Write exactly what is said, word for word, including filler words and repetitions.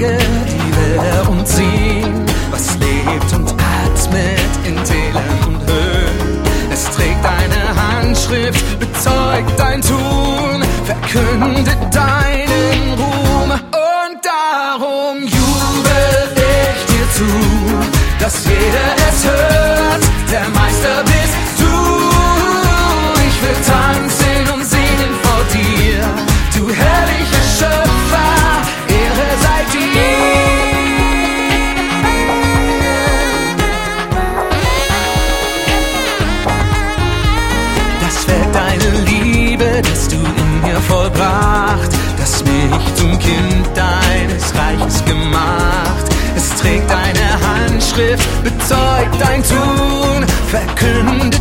Berge, die Wälder und Seen, was lebt und atmet in Tälern und Höhen. Es trägt deine Handschrift, bezeugt dein Tun, verkündet deinen Ruhm. Und darum jubel ich dir zu, dass jeder es hört, der Meister bist du. Ich will tanzen und singen vor dir, du herrlicher Schöpfer, Ehre sei dir. Das Werk deine Liebe, das du in mir vollbracht, das mich zum Kind deines Reiches gemacht. Es trägt deine Handschrift, bezeugt dein Tun, verkündet